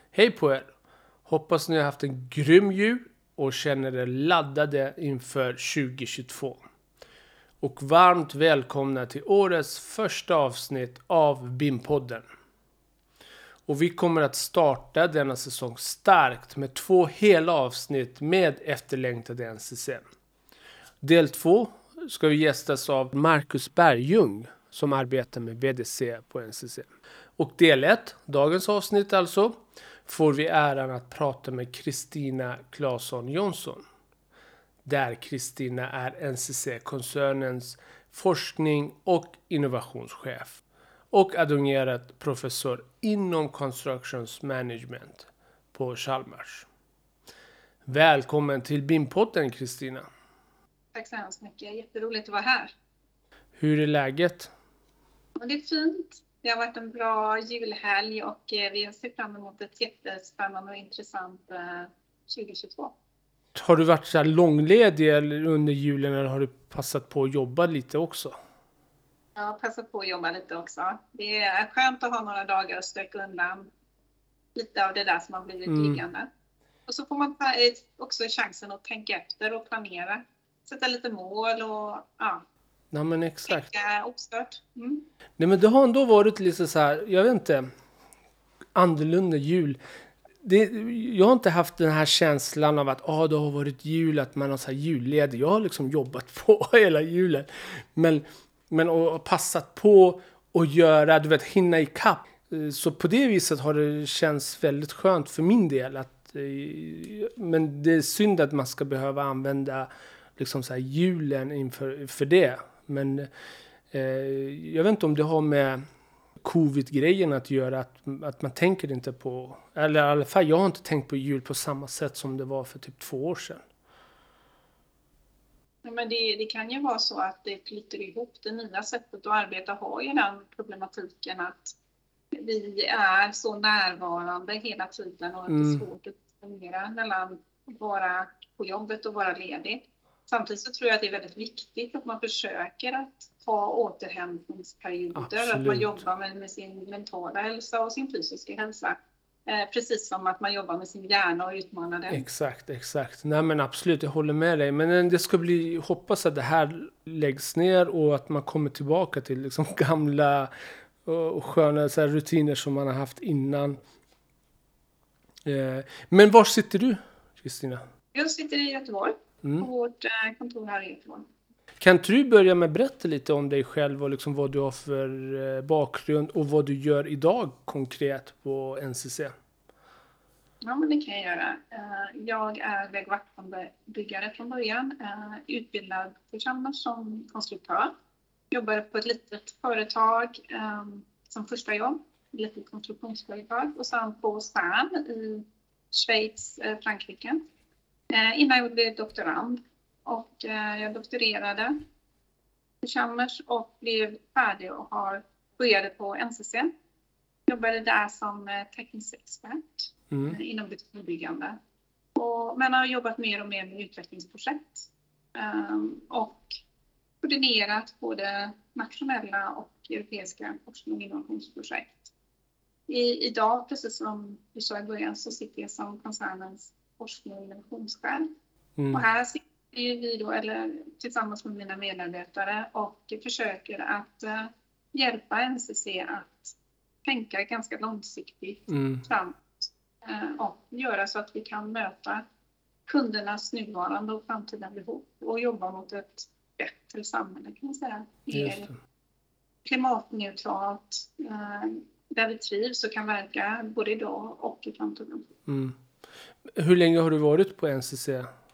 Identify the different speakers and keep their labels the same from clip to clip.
Speaker 1: Hej på er! Hoppas ni har haft en grym jul och känner er laddade inför 2022. Och varmt välkomna till årets första avsnitt av BIM-podden. Och vi kommer att starta denna säsong starkt med 2 hela avsnitt med efterlängtade NCC. Del 2 ska vi gästas av Marcus Bergjung som arbetar med VDC på NCC. Och del 1, dagens avsnitt alltså, får vi äran att prata med Kristina Claesson Jonsson. Där Kristina är NCC-koncernens forskning- och innovationschef och adjungerad professor inom Constructions Management på Chalmers. Välkommen till BIM-podden, Kristina.
Speaker 2: Tack så hemskt mycket. Jätteroligt att vara här.
Speaker 1: Hur är läget?
Speaker 2: Det är fint. Det har varit en bra julhelg och vi ser fram emot ett jättespännande och intressant 2022.
Speaker 1: Har du varit så här långledig under julen eller har du passat på att jobba lite också?
Speaker 2: Jag har passat på att jobba lite också. Det är skönt att ha några dagar och sträcka undan lite av det där som har blivit liggande. Och så får man också chansen att tänka efter och planera. Sätta lite mål och
Speaker 1: Ja, men exakt.
Speaker 2: tänka uppstart.
Speaker 1: Nej, men det har ändå varit lite så här, jag vet inte, annorlunda jul. Jag har inte haft den här känslan av att det har varit jul, att man har så här julledig. Jag har liksom jobbat på hela julen. Men och passat på att göra, du vet, hinna ikapp. Så på det viset har det känts väldigt skönt för min del. Men det är synd att man ska behöva använda liksom så här julen inför det. Men jag vet inte om det har med covid-grejen att göra, att man tänker inte på, eller i alla fall jag har inte tänkt på jul på samma sätt som det var för typ 2 år sedan.
Speaker 2: Men det kan ju vara så att det flyter ihop. Det nya sättet att arbeta har ju den problematiken att vi är så närvarande hela tiden och det är svårt att disponera mellan att vara på jobbet och vara ledig. Samtidigt så tror jag att det är väldigt viktigt att man försöker att ha återhämtningsperioder.
Speaker 1: Absolut.
Speaker 2: Att man jobbar med sin mentala hälsa och sin fysiska hälsa. Precis som att man jobbar med sin hjärna och utmanar den.
Speaker 1: Exakt. Nej, men absolut, jag håller med dig. Men det ska hoppas att det här läggs ner och att man kommer tillbaka till liksom gamla och sköna så här rutiner som man har haft innan. Men var sitter du, Kristina?
Speaker 2: Jag sitter i Göteborg. På vårt kontor här i Göteborg.
Speaker 1: Kan inte du börja med att berätta lite om dig själv och liksom vad du har för bakgrund och vad du gör idag konkret på NCC?
Speaker 2: Ja, men det kan jag göra. Jag är väg- och vattenbyggare från början. Utbildad på Chalmers som konstruktör. Jobbade på ett litet företag som första jobb. Ett litet konstruktionsföretag. Och sen på CERN i Schweiz, Frankrike. Innan jag blev doktorand. Och jag doktorerade på Chalmers och blev färdig och började på NCC. Jobbade där som teknisk expert inom betongbyggande. Men har jobbat mer och mer med utvecklingsprojekt. Och koordinerat både nationella och europeiska forskning- och innovationsprojekt. Idag, precis som du sa i början, så sitter jag som koncernens forskning- och innovationschef. Och här sitter vi då, tillsammans med mina medarbetare och försöker att hjälpa NCC att tänka ganska långsiktigt framåt och göra så att vi kan möta kundernas nuvarande och framtida behov och jobba mot ett bättre samhälle, kan man säga. Mer klimatneutralt, där vi trivs och kan verka både idag och i framtiden.
Speaker 1: Hur länge har du varit på NCC?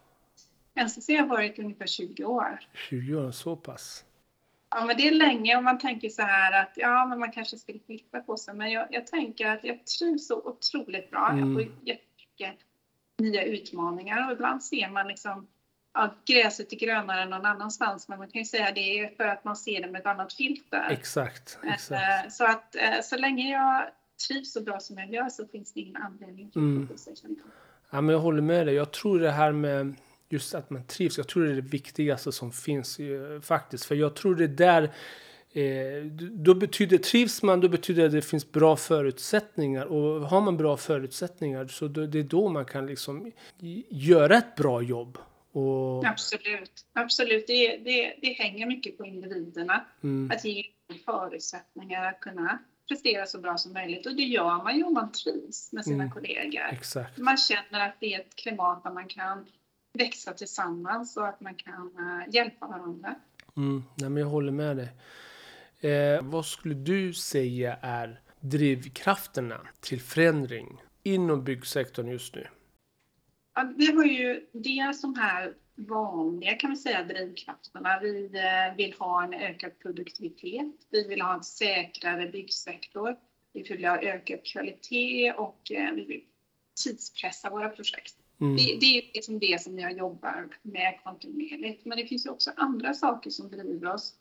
Speaker 2: NCC har varit ungefär 20 år. 20
Speaker 1: år, så pass?
Speaker 2: Ja, men det är länge om man tänker så här att men man kanske skulle flytta på sig. Men jag tänker att jag trivs så otroligt bra. Jag får jättemycket nya utmaningar och ibland ser man liksom gräset är grönare än någon annanstans. Men man kan ju säga att det är för att man ser det med ett annat filter.
Speaker 1: Exakt.
Speaker 2: Så att så länge jag trivs så bra som jag gör så finns det ingen anledning till att flytta sig.
Speaker 1: Ja, men jag håller med dig. Jag tror det här med just att man trivs, jag tror det är det viktigaste som finns faktiskt. För jag tror det är där Då trivs man, då betyder det att det finns bra förutsättningar. Och har man bra förutsättningar så det är då man kan liksom göra ett bra jobb. Och...
Speaker 2: Absolut. Det hänger mycket på individerna. Att ge förutsättningar att kunna prestera så bra som möjligt. Och det gör man ju om man trivs med sina kollegor.
Speaker 1: Exakt.
Speaker 2: Man känner att det är ett klimat där man kan växa tillsammans och att man kan hjälpa varandra.
Speaker 1: Nej, men jag håller med dig. Vad skulle du säga är drivkrafterna till förändring inom byggsektorn just nu?
Speaker 2: Ja, vi har ju dels de här vanliga, kan vi säga, drivkrafterna. Vi vill ha en ökad produktivitet. Vi vill ha en säkrare byggsektor. Vi vill ha ökad kvalitet och vi vill tidspressa våra projekt. Det är liksom det som jag jobbar med kontinuerligt. Men det finns ju också andra saker som driver oss.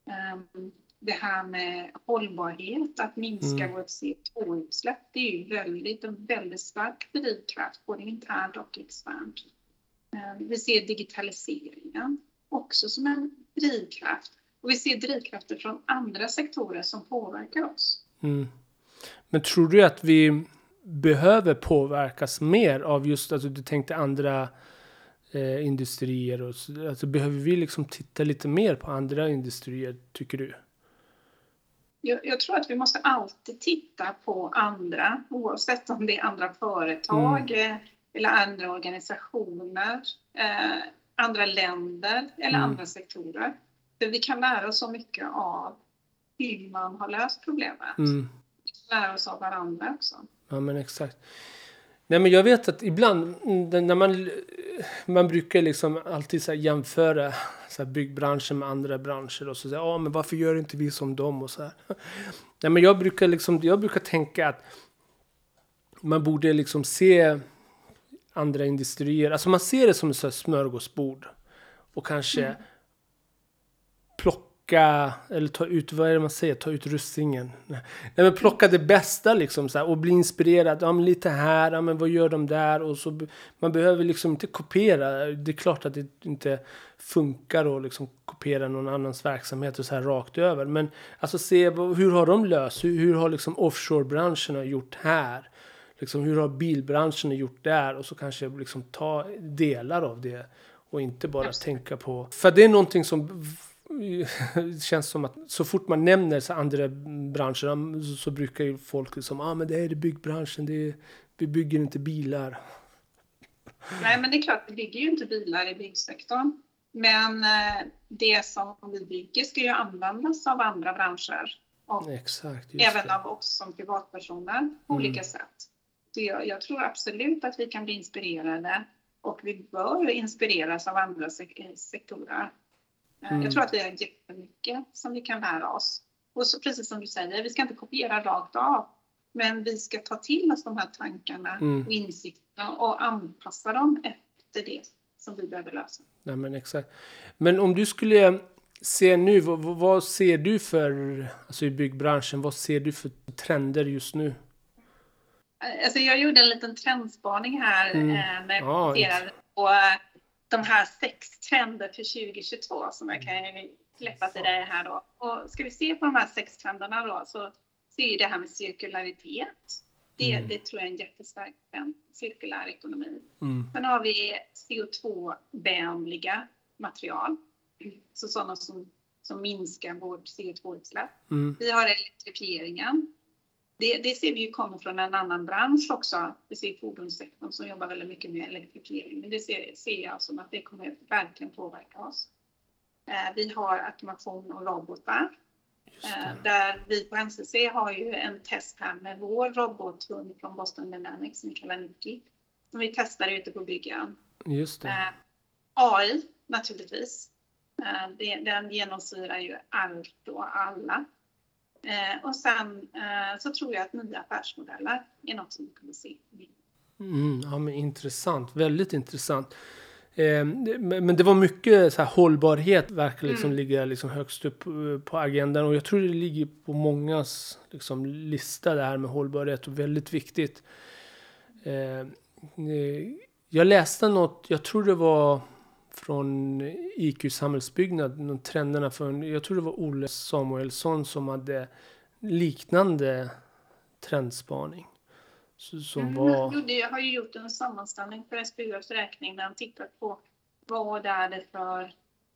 Speaker 2: Det här med hållbarhet, att minska vårt CO2-utsläpp, det är ju en väldigt stark drivkraft, både internt och externt. Vi ser digitaliseringen också som en drivkraft. Och vi ser drivkrafter från andra sektorer som påverkar oss.
Speaker 1: Men tror du att vi behöver påverkas mer av just, alltså du tänkte andra industrier, och så, alltså behöver vi liksom titta lite mer på andra industrier, tycker du?
Speaker 2: Jag tror att vi måste alltid titta på andra, oavsett om det är andra företag eller andra organisationer, andra länder eller andra sektorer. För vi kan lära oss så mycket av hur man har löst problemet. Vi kan lära oss av varandra också.
Speaker 1: Ja, men exakt. Nej, men jag vet att ibland när man brukar liksom alltid så här jämföra så här byggbranschen med andra branscher och så säga, men varför gör inte vi som dem och så här. Nej, men jag brukar tänka att man borde liksom se andra industrier, alltså man ser det som ett så här smörgåsbord och kanske eller ta ut, vad är det man säger, ta ut russingen. Nej, men plocka det bästa liksom så här, och bli inspirerad, men lite här, men vad gör de där, och så man behöver liksom inte kopiera. Det är klart att det inte funkar att liksom kopiera någon annans verksamhet och så här rakt över, men alltså se hur har de löst, hur har liksom offshore-branscherna gjort här, liksom hur har bilbranschen gjort där, och så kanske liksom ta delar av det och inte bara tänka på, för det är någonting som det känns som att så fort man nämner så andra branscher så brukar ju folk liksom, men det är byggbranschen, vi bygger inte bilar.
Speaker 2: Nej, men det är klart, vi bygger ju inte bilar i byggsektorn. Men det som vi bygger ska ju användas av andra branscher. Och
Speaker 1: exakt,
Speaker 2: även av oss som privatpersoner på olika sätt. Så jag tror absolut att vi kan bli inspirerade. Och vi bör inspireras av andra sektorer. Jag tror att vi har jättemycket som vi kan lära oss. Och så, precis som du säger, vi ska inte kopiera rakt av. Men vi ska ta till oss de här tankarna och insikterna och anpassa dem efter det som vi behöver lösa.
Speaker 1: Nej, men exakt. Men om du skulle se nu, vad ser du för, alltså i byggbranschen, vad ser du för trender just nu?
Speaker 2: Alltså jag gjorde en liten trendspaning här när jag titterade på de här 6 trender för 2022 som jag kan släppa till dig här då. Och ska vi se på de här 6 trenderna då, så ser det här med cirkularitet. Det tror jag är en jättestark trend, cirkulär ekonomi. Sen har vi CO2-vänliga material. Så sådana som minskar vårt CO2-utsläpp. Vi har elektrifieringen. Det ser vi ju kommer från en annan bransch också. Vi ser fordonssektorn som jobbar väldigt mycket med elektrifiering. Men det ser jag som att det kommer verkligen påverka oss. Vi har automation och robotar. Där vi på NCC har ju en test här med vår robothund från Boston Dynamics som vi kallar Nicky. Som vi testar ute på byggen.
Speaker 1: Just det.
Speaker 2: AI naturligtvis. Den genomsyrar ju allt och alla. Och sen så tror jag att nya affärsmodeller är något som vi kommer se.
Speaker 1: Ja, men intressant, väldigt intressant. Men det var mycket så här, hållbarhet verkar liksom ligga liksom högst upp på agendan, och jag tror det ligger på mångas liksom lista det här med hållbarhet, och väldigt viktigt. Jag läste något, jag tror det var från IQ samhällsbyggnad, trenderna från, jag tror det var Olle Samuelsson som hade liknande trendspaning. Som var...
Speaker 2: Jag har ju gjort en sammanställning för SBUs räkning när han tittat på vad är det för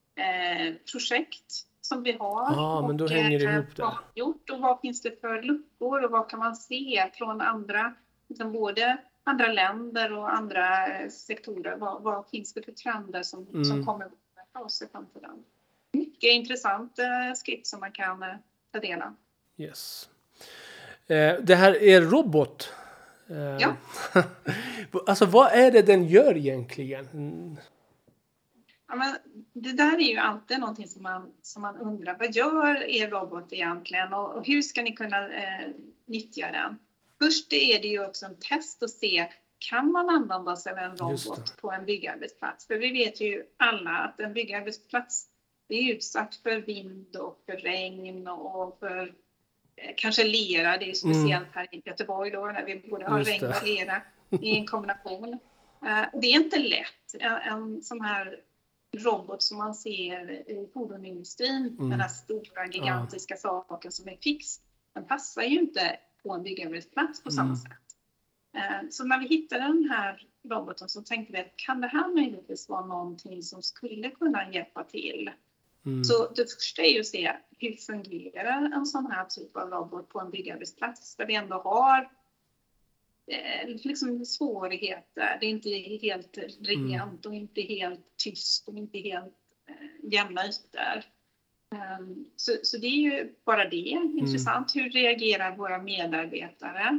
Speaker 2: projekt som vi har.
Speaker 1: Ja, men då hänger det ihop där.
Speaker 2: Vad har gjort och vad finns det för luckor och vad kan man se från andra, liksom både andra länder och andra sektorer. Vad finns det för trender som kommer att ta oss i framtiden? Mycket intressant skrift som man kan ta del av.
Speaker 1: Yes. Det här är robot.
Speaker 2: Ja.
Speaker 1: Alltså vad är det den gör egentligen?
Speaker 2: Ja, men det där är ju alltid någonting som man undrar. Vad gör er robot egentligen och hur ska ni kunna nyttja den? Först är det ju också en test att se, kan man använda sig av en robot på en byggarbetsplats? För vi vet ju alla att en byggarbetsplats är utsatt för vind och för regn och för kanske lera. Det är speciellt här i Göteborg då när vi både har regn och lera i en kombination. Det är inte lätt. En sån här robot som man ser i fordonindustrin, den här stora gigantiska saken som är fix, den passar ju inte på en byggarbetsplats på samma sätt. Så när vi hittade den här roboten så tänkte vi att kan det här möjligtvis vara någonting som skulle kunna hjälpa till? Så det första är ju att se hur fungerar en sån här typ av robot på en byggarbetsplats där vi ändå har liksom svårigheter. Det är inte helt rent och inte helt tyst och inte helt jämna ytor. Så det är ju bara det intressant. Hur reagerar våra medarbetare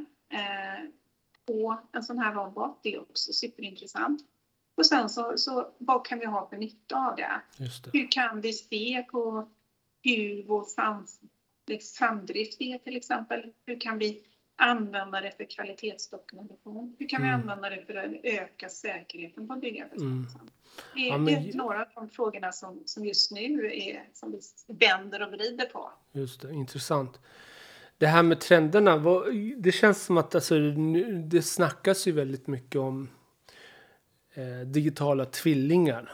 Speaker 2: på en sån här robot? Det är också superintressant. Och sen så vad kan vi ha för nytta av det?
Speaker 1: Just det.
Speaker 2: Hur kan vi se på hur vår framdrift är till exempel? Hur kan vi använda det för kvalitetsdokumentation? Hur kan vi använda det för att öka säkerheten på byggarbetsplatsen? Det är några av de frågorna som just nu är som vi vänder och vrider på.
Speaker 1: Just det, intressant. Det här med trenderna, det känns som att alltså, det snackas ju väldigt mycket om digitala tvillingar.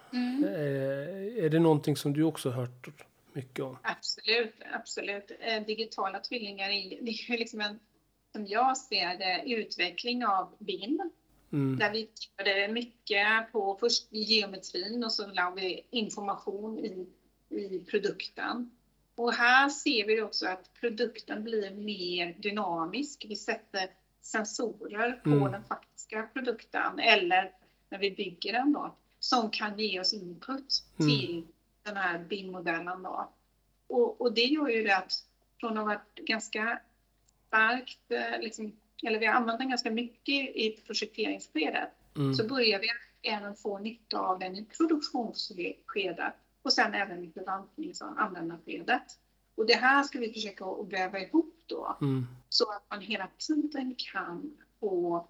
Speaker 1: Är det någonting som du också har hört mycket om?
Speaker 2: Absolut. Digitala tvillingar det är ju liksom en, som jag ser det, utveckling av BIM. Där vi tittade mycket på först geometrin och så la vi information i produkten. Och här ser vi också att produkten blir mer dynamisk. Vi sätter sensorer på den faktiska produkten eller när vi bygger den då, som kan ge oss input till den här BIM-modellen då. Och det gör ju det att från att ha varit ganska starkt, eller vi har använt den ganska mycket i projekteringsskedet, så börjar vi även få nytta av den i produktionsskedet och sen även i förvaltnings- och användarskedet. Och det här ska vi försöka att väva ihop då, så att man hela tiden kan få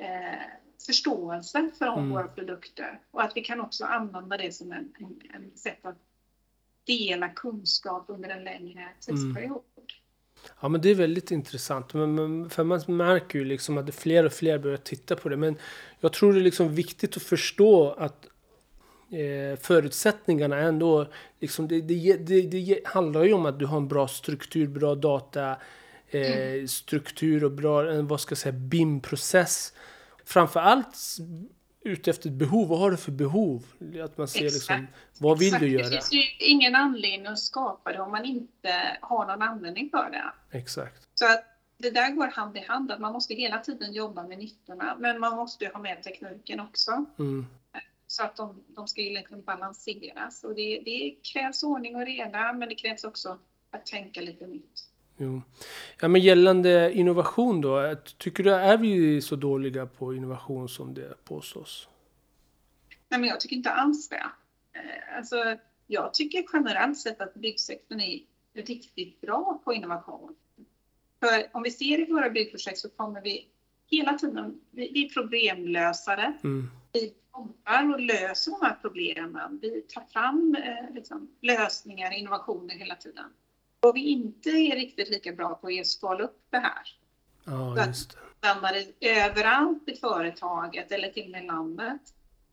Speaker 2: förståelse för våra produkter och att vi kan också använda det som en sätt att dela kunskap under en längre tidsperiod.
Speaker 1: Ja, men det är väldigt intressant. För man märker ju liksom att fler och fler börjar titta på det. Men jag tror det är liksom viktigt att förstå att förutsättningarna ändå liksom, det handlar ju om att du har en bra struktur, bra data struktur och bra, vad ska jag säga, BIM-process. Framförallt ute efter behov. Vad har du för behov? Att man ser liksom, vad vill du göra?
Speaker 2: Det finns ju ingen anledning att skapa det om man inte har någon användning för det.
Speaker 1: Exakt.
Speaker 2: Så att det där går hand i hand. Att man måste hela tiden jobba med nyttorna. Men man måste ha med tekniken också. Så att de ska ju liksom balanseras. Och det krävs ordning och reda. Men det krävs också att tänka lite nytt.
Speaker 1: Jo. Ja, men gällande innovation då, tycker du är vi så dåliga på innovation som det påstås?
Speaker 2: Nej, men jag tycker inte alls det. Alltså, jag tycker generellt sett att byggsektorn är riktigt bra på innovation. För om vi ser i våra byggprojekt så kommer vi hela tiden, vi är problemlösare. Vi jobbar och löser de här problemen. Vi tar fram lösningar, innovationer hela tiden. Och vi inte är riktigt lika bra på att skala upp det här.
Speaker 1: Ja, just det.
Speaker 2: Att använda det överallt i företaget eller till och med landet.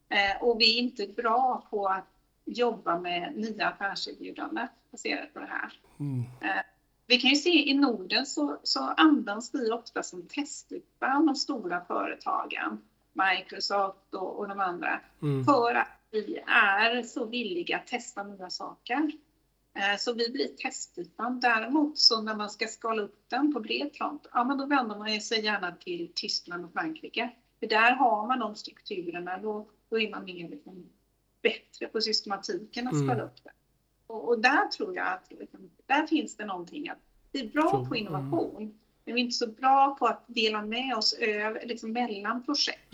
Speaker 2: Och vi är inte bra på att jobba med nya affärserbjudanden baserat på det här. Vi kan ju se i Norden så används vi ofta som testyta av de stora företagen, Microsoft och de andra, för att vi är så villiga att testa nya saker. Så vi blir testytan. Däremot så när man ska skala upp den på bred front, ja men då vänder man sig gärna till Tyskland och Frankrike. För där har man de strukturerna, då är man mer bättre på systematiken att skala upp det. Och där tror jag att där finns det någonting att vi är bra på innovation, men vi är inte så bra på att dela med oss över, mellan projekt,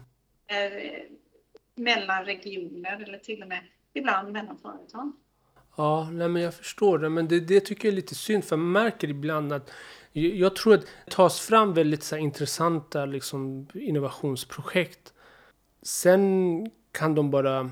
Speaker 2: mellan regioner eller till och med ibland mellan företag.
Speaker 1: Ja, nej, men jag förstår det. Men det tycker jag är lite synd, för man märker ibland att jag tror att det tas fram väldigt så här intressanta innovationsprojekt. Sen kan de bara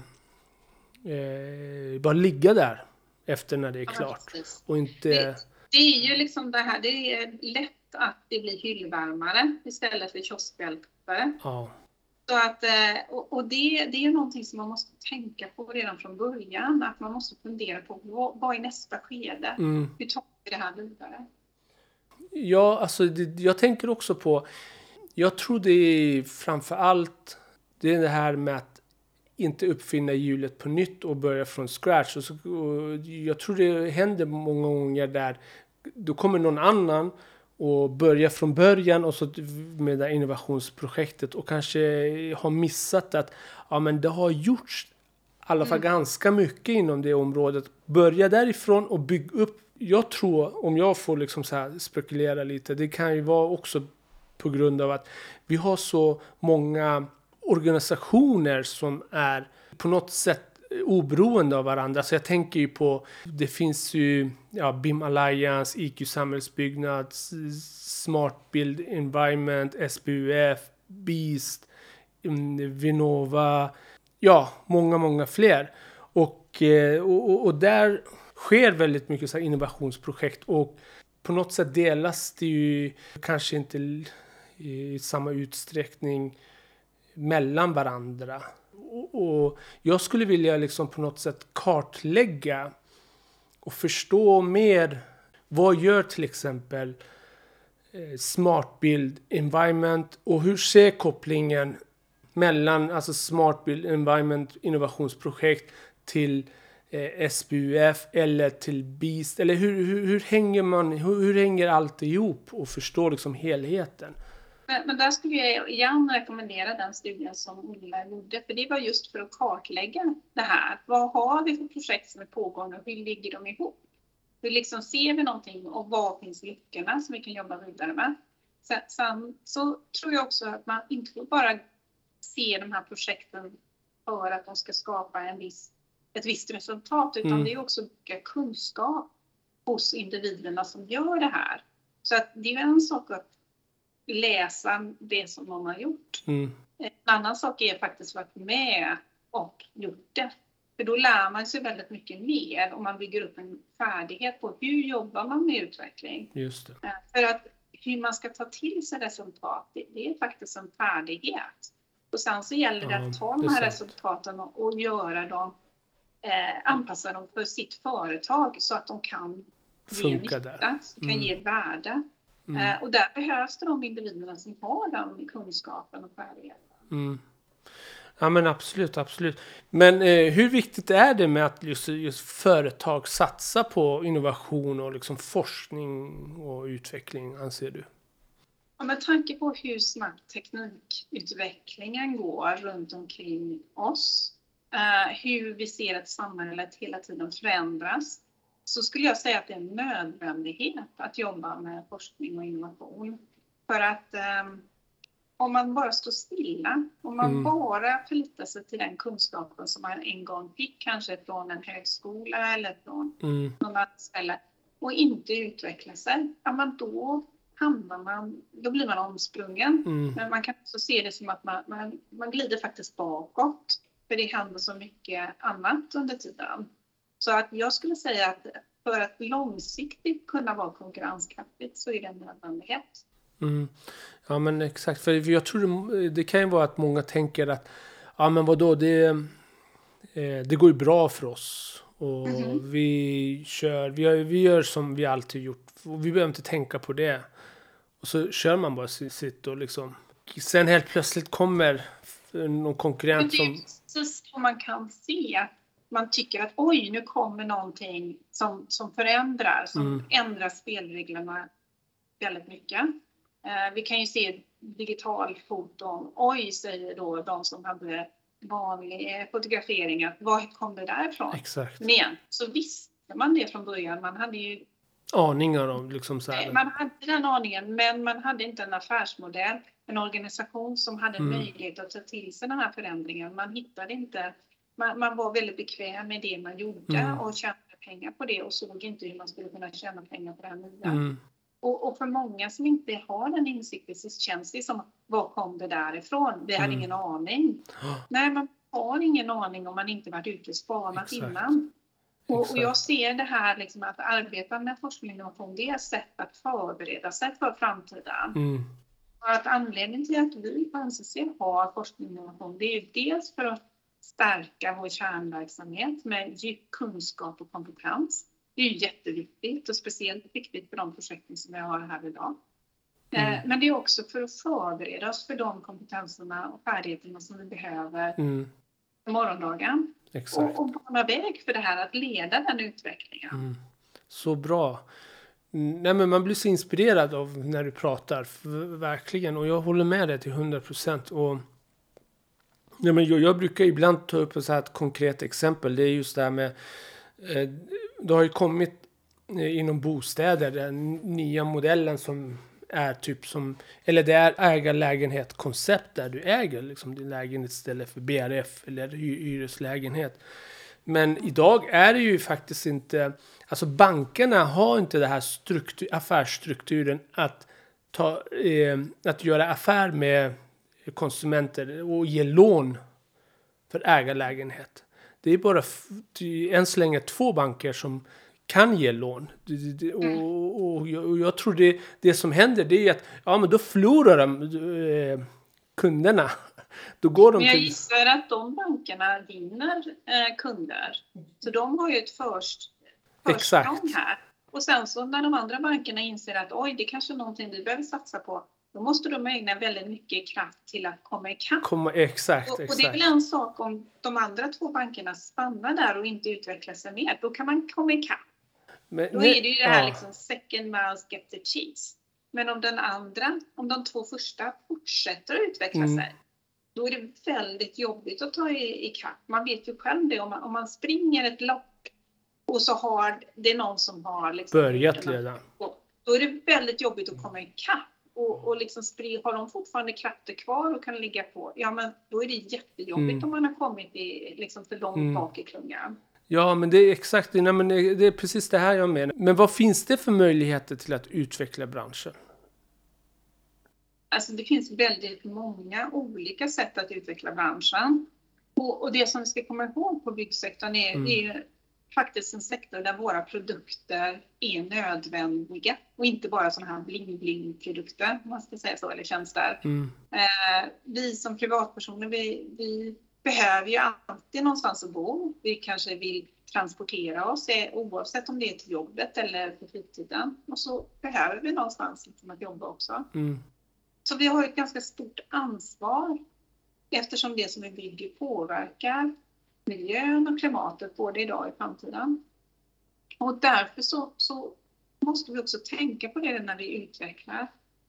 Speaker 1: ligga där efter när det är klart. Och inte...
Speaker 2: det är ju det här, det är lätt att det blir hyllvärmare istället för kioskvältare.
Speaker 1: Ja.
Speaker 2: Så att, och det är någonting som man måste tänka på redan från början. Att man måste fundera på vad är nästa skede? Hur tar vi det här vidare?
Speaker 1: Ja, alltså jag tänker också på... Jag tror det är framför allt det här med att inte uppfinna hjulet på nytt och börja från scratch. Och jag tror det händer många gånger där då kommer någon annan och börjar från början och så med det innovationsprojektet och kanske har missat att men det har gjorts i alla fall ganska mycket inom det området. Börja därifrån och bygga upp. Jag tror, om jag får så här spekulera lite, det kan ju vara också på grund av att vi har så många organisationer som är på något sätt oberoende av varandra. Så jag tänker ju på, det finns ju BIM Alliance, IQ Samhällsbyggnad, Smart Build Environment, SBUF, Beast, Vinnova, många fler. Och där sker väldigt mycket så här innovationsprojekt, och på något sätt delas det ju kanske inte i samma utsträckning mellan varandra. Och jag skulle vilja på något sätt kartlägga och förstå mer, vad gör till exempel Smart Build Environment, och hur ser kopplingen mellan Smart Build Environment innovationsprojekt till SBUF eller till Beast, eller hur hänger allt ihop, och förstå helheten.
Speaker 2: Men där skulle jag igen rekommendera den studien som Ola gjorde, för det var just för att kartlägga det här. Vad har vi för projekt som är pågående och hur ligger de ihop? Hur ser vi någonting och vad finns luckorna som vi kan jobba vidare med? Sen så tror jag också att man inte får bara se de här projekten för att de ska skapa ett visst resultat, utan det är också mycket kunskap hos individerna som gör det här. Så att det är en sak att läsa det som någon har gjort. En annan sak är faktiskt varit med och gjort det. För då lär man sig väldigt mycket mer om man bygger upp en färdighet på hur jobbar man med utveckling.
Speaker 1: Just det.
Speaker 2: För att hur man ska ta till sig resultat, det är faktiskt en färdighet. Och sen så gäller det att ta de här resultaten och göra dem, anpassa dem för sitt företag så att de kan ge nytta, kan ge värde. Och där behövs det de individerna som har den kunskapen och färdigheten.
Speaker 1: Ja, men absolut. Men hur viktigt är det med att just företag satsar på innovation och forskning och utveckling, anser du?
Speaker 2: Ja, med tanke på hur snabbt teknikutvecklingen går runt omkring oss, hur vi ser att samhället hela tiden förändras, så skulle jag säga att det är en nödvändighet att jobba med forskning och innovation. För att om man bara står stilla, om man bara förlitar sig till den kunskapen som man en gång fick, kanske från en högskola eller från någon annan ställe, och inte utveckla sig, då blir man omsprungen. Men man kan också se det som att man glider faktiskt bakåt, för det händer så mycket annat under tiden. Så att jag skulle säga att för att långsiktigt kunna vara konkurrenskraftigt så är det en nödvändighet.
Speaker 1: Ja, men exakt. För jag tror det kan ju vara att många tänker att ja men vadå, det går ju bra för oss. Och vi gör som vi alltid gjort. Och vi behöver inte tänka på det. Och så kör man bara sitt och liksom. Sen helt plötsligt kommer någon konkurrent som...
Speaker 2: Men det är precis som man kan se. Man tycker att oj, nu kommer någonting som förändrar. Som ändrar spelreglerna väldigt mycket. Vi kan ju se digitalfoton. Oj, säger då de som hade vanlig fotografering. Att vad kom det därifrån?
Speaker 1: Exakt.
Speaker 2: Men igen, så visste man det från början. Man hade ju
Speaker 1: aningar om liksom så här.
Speaker 2: Man hade den aningen, men man hade inte en affärsmodell, en organisation som hade möjlighet att ta till sig den här förändringen. Man hittade inte, man var väldigt bekväm med det man gjorde och tjänade pengar på det och såg inte hur man skulle kunna tjäna pengar på det här nya. Och för många som inte har den insikten så känns det som, var kom det därifrån? Vi hade ingen aning. Nej, man har ingen aning om man inte varit ute och spanat innan. Och jag ser det här liksom att arbeta med forskning och innovation, det är ett sätt att förbereda sig för framtiden. Och att anledningen till att vi på NCC har forskning och innovation, det är ju dels för att stärka vår kärnverksamhet med djup kunskap och kompetens. Det är ju jätteviktigt och speciellt viktigt för de projekten som jag har här idag. Men det är också för att förbereda oss för de kompetenserna och färdigheterna som vi behöver för morgondagen. Och bana väg för det här, att leda den utvecklingen.
Speaker 1: Så bra. Nej, men man blir så inspirerad av när du pratar, verkligen. Och jag håller med dig till 100%. Och ja, men jag brukar ibland ta upp ett konkret exempel. Det är just det här med, det har ju kommit inom bostäder den nya modellen som är typ som, eller det är ägarlägenhet-koncept där du äger liksom din lägenhet istället för BRF eller hyreslägenhet. Men idag är det ju faktiskt inte, alltså bankerna har inte det här affärsstrukturen att göra affär med konsumenter och ge lån för ägarlägenhet. Det är bara än så länge 2 banker som kan ge lån. Och jag tror det som händer, det är att men då förlorar de kunderna. Då går de
Speaker 2: men jag gissar att de bankerna vinner kunder. Så de har ju ett försprång här. Och sen så när de andra bankerna inser att oj, det är kanske är någonting vi behöver satsa på. Då måste de ägna väldigt mycket kraft till att komma ikapp.
Speaker 1: Exakt.
Speaker 2: Och det är väl en sak om de andra 2 bankerna stannar där och inte utvecklar sig mer. Då kan man komma ikapp. Då är det ju det här liksom second mouse get the cheese. Men om de 2 första fortsätter att utveckla sig, då är det väldigt jobbigt att ta ikapp. Man vet ju själv det, om man springer ett lopp och så har det någon som har liksom
Speaker 1: börjat redan.
Speaker 2: Då är det väldigt jobbigt att komma ikapp. Och liksom har de fortfarande krafter kvar och kan ligga på, men då är det jättejobbigt om man har kommit liksom för långt bak i klungan.
Speaker 1: Ja, men det är exakt det. Nej, men det är precis det här jag menar. Men vad finns det för möjligheter till att utveckla branschen?
Speaker 2: Alltså det finns väldigt många olika sätt att utveckla branschen. Och det som vi ska komma ihåg på byggsektorn är faktiskt en sektor där våra produkter är nödvändiga. Och inte bara sådana här bling-bling-produkter, om man ska säga så, eller tjänster. Vi som privatpersoner, vi behöver ju alltid någonstans att bo. Vi kanske vill transportera oss, oavsett om det är till jobbet eller på fritiden. Och så behöver vi någonstans att jobba också. Så vi har ett ganska stort ansvar, eftersom det som vi bygger påverkar miljön och klimatet både idag och i framtiden. Och därför så måste vi också tänka på det när vi utvecklar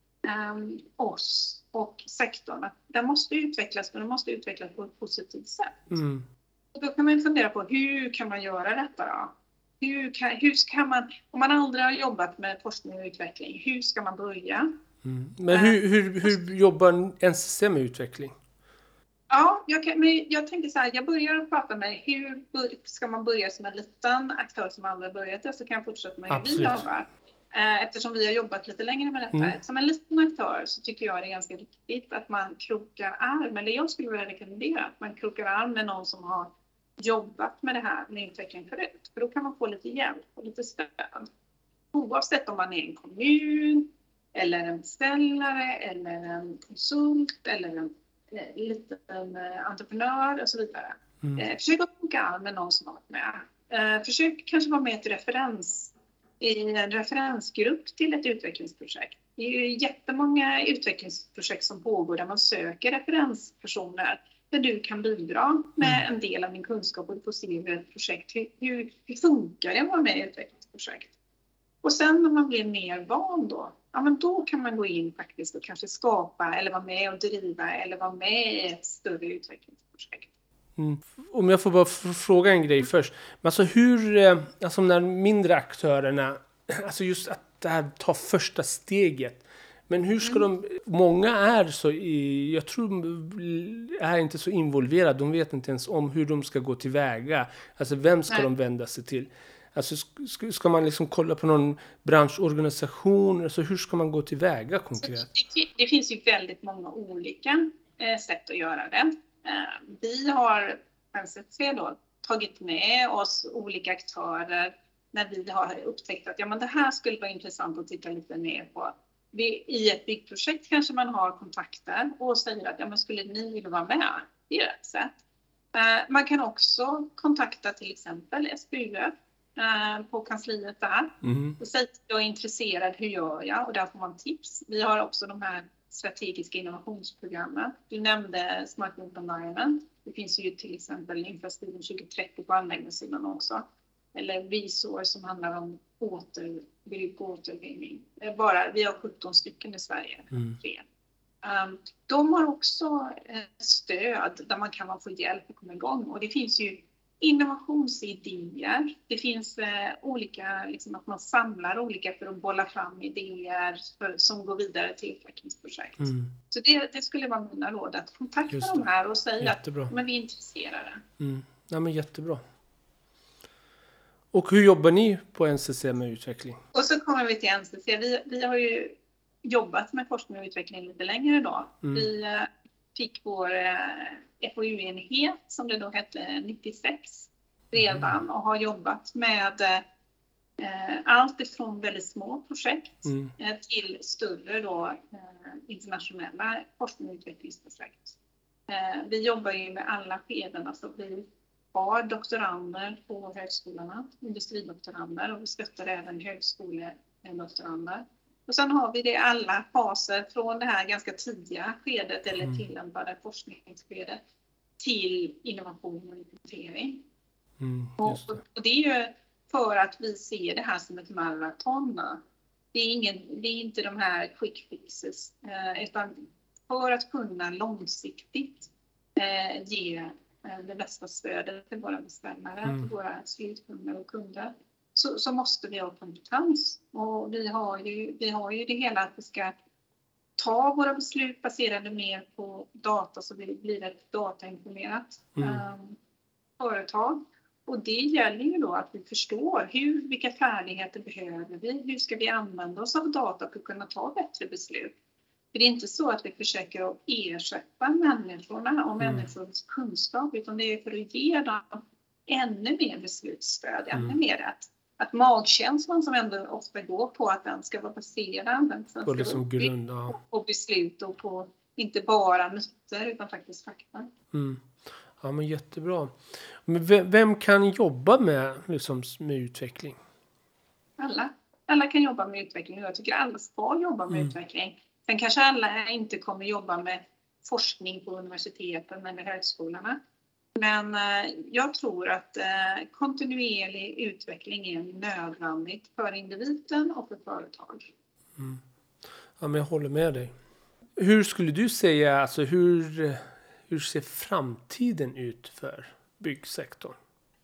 Speaker 2: oss och sektorn. Det måste utvecklas, men det måste utvecklas på ett positivt sätt. Och då kan man fundera på, hur kan man göra detta då? Hur ska man, om man aldrig har jobbat med forskning och utveckling, hur ska man börja?
Speaker 1: Men hur jobbar NCC med utveckling?
Speaker 2: Ja, jag tänker så här, jag börjar att prata med hur ska man börja som en liten aktör som aldrig börjat, så kan jag fortsätta med hur vi jobbar. Eftersom vi har jobbat lite längre med detta. Som en liten aktör så tycker jag det är ganska viktigt att man krokar arm, eller jag skulle vilja rekommendera att man krokar arm med någon som har jobbat med det här med utveckling förut. För då kan man få lite hjälp och lite stöd. Oavsett om man är en kommun, eller en beställare, eller en konsult, eller en liten entreprenör och så vidare.
Speaker 1: Mm.
Speaker 2: Försök att funka arm med någon som har varit med. Försök kanske vara med i en referensgrupp till ett utvecklingsprojekt. Det är ju jättemånga utvecklingsprojekt som pågår där man söker referenspersoner där du kan bidra med en del av din kunskap och du får se hur ett projekt, hur funkar det att vara med i ett utvecklingsprojekt. Och sen när man blir mer van då kan man gå in faktiskt och kanske skapa eller vara med och driva eller vara med i ett större utvecklingsprojekt.
Speaker 1: Mm. Om jag får bara fråga en grej först. Men alltså alltså de mindre aktörerna, alltså just att det här tar första steget. Men hur ska många är så jag tror är inte så involverade, de vet inte ens om hur de ska gå tillväga. Alltså vem ska de vända sig till? Alltså ska man liksom kolla på någon branschorganisation? Alltså hur ska man gå tillväga konkret?
Speaker 2: Det finns ju väldigt många olika sätt att göra det. Vi har NCC tagit med oss olika aktörer när vi har upptäckt att det här skulle vara intressant att titta lite mer på. I ett byggprojekt kanske man har kontakter och säger att skulle ni vilja vara med? Det är ett sätt. Man kan också kontakta till exempel SBUF på kansliet där. Och säga att jag är intresserad, hur gör jag? Och där får man tips. Vi har också de här strategiska innovationsprogrammen. Du nämnde Smart Environment. Det finns ju till exempel Infrastrukturen 2030 på anläggningssidan också. Eller Resource som handlar om återvinning. Vi har 17 stycken i Sverige. De har också stöd där man kan få hjälp att komma igång. Och det finns ju innovationsidéer. Det finns olika, att man samlar olika för att bolla fram idéer som går vidare till utvecklingsprojekt. Så det skulle vara mina råd, att kontakta de här och säga att vi är intresserade.
Speaker 1: Ja, men jättebra. Och hur jobbar ni på NCC med utveckling?
Speaker 2: Och så kommer vi till NCC. Vi har ju jobbat med forskning och utveckling lite längre idag. Vi fick vår FoU-enhet, som det då hette, 96 redan och har jobbat med allt ifrån väldigt små projekt till större internationella forskning och utvecklingsprojekt. Vi jobbar ju med alla skeden, alltså vi har doktorander på högskolorna, industridoktorander, och vi stöttar även högskoledoktorander. Och sen har vi det i alla faser från det här ganska tidiga skedet eller tillämpade forskningsskedet till innovation och implementering. Och det är ju för att vi ser det här som ett maraton. Det är inte de här quick fixes, utan för att kunna långsiktigt ge det bästa stödet till våra beställare, till våra slutkunder och kunder, så måste vi ha kompetens. Och vi har ju det hela att vi ska ta våra beslut baserade mer på data, så vi blir ett datainformerat företag. Och det gäller ju då att vi förstår vilka färdigheter behöver vi, hur ska vi använda oss av data för att kunna ta bättre beslut. För det är inte så att vi försöker att ersätta människorna och människors kunskap, utan det är för att ge dem ännu mer beslutsstöd, ännu mer rätt. Att magkänslan som ändå ofta går på att den ska vara baserad, den ska vara grund, på beslut och på inte bara myter utan faktiskt fakta.
Speaker 1: Ja, men jättebra. Men vem kan jobba med utveckling?
Speaker 2: Alla kan jobba med utveckling, och jag tycker alla ska jobba med utveckling. Sen kanske alla inte kommer jobba med forskning på universiteten eller högskolorna. Men jag tror att kontinuerlig utveckling är nödvändigt för individen och för företag.
Speaker 1: Ja, men jag håller med dig. Hur skulle du säga, alltså hur ser framtiden ut för byggsektorn?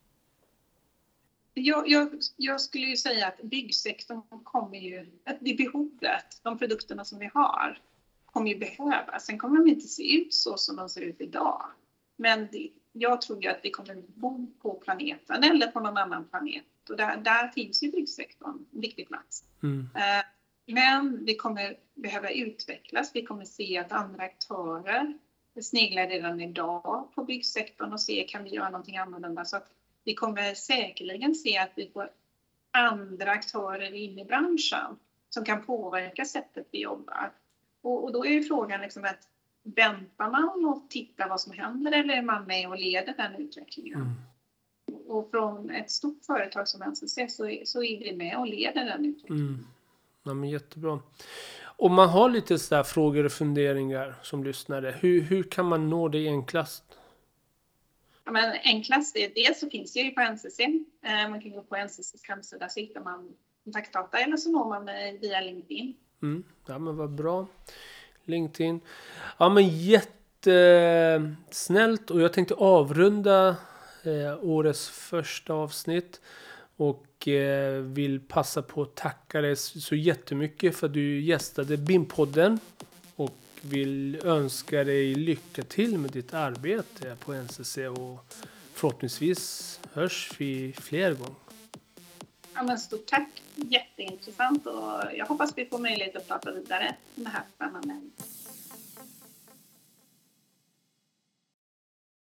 Speaker 2: Jag skulle ju säga att byggsektorn kommer ju, att det behovet, de produkterna som vi har, kommer ju behövas. Sen kommer de inte se ut så som de ser ut idag. Men jag tror ju att vi kommer bo på planeten eller på någon annan planet. Och där finns ju byggsektorn en viktig plats. Men vi kommer behöva utvecklas. Vi kommer se att andra aktörer sneglar redan idag på byggsektorn och se, kan vi göra någonting annorlunda. Så att vi kommer säkerligen se att vi får andra aktörer in i branschen som kan påverka sättet vi jobbar. Och då är ju frågan att väntar man och tittar vad som händer eller är man med och leder den utvecklingen? Och från ett stort företag som NCC så är vi med och leder den utvecklingen.
Speaker 1: Ja, men jättebra. Om man har lite sådär frågor och funderingar som lyssnare, hur kan man nå det enklast?
Speaker 2: Ja, men enklast är det, så finns det ju på NCC. Man kan gå på NCCs hemsida, så hittar man kontaktdata eller så når man mig via LinkedIn.
Speaker 1: Ja, men vad bra. LinkedIn. Ja, men jättesnällt, och jag tänkte avrunda årets första avsnitt och vill passa på att tacka dig så jättemycket för att du gästade BIM-podden och vill önska dig lycka till med ditt arbete på NCC och förhoppningsvis hörs vi fler gånger.
Speaker 2: Ja, men stort tack, jätteintressant, och jag hoppas vi får möjlighet att prata vidare om det här spännande.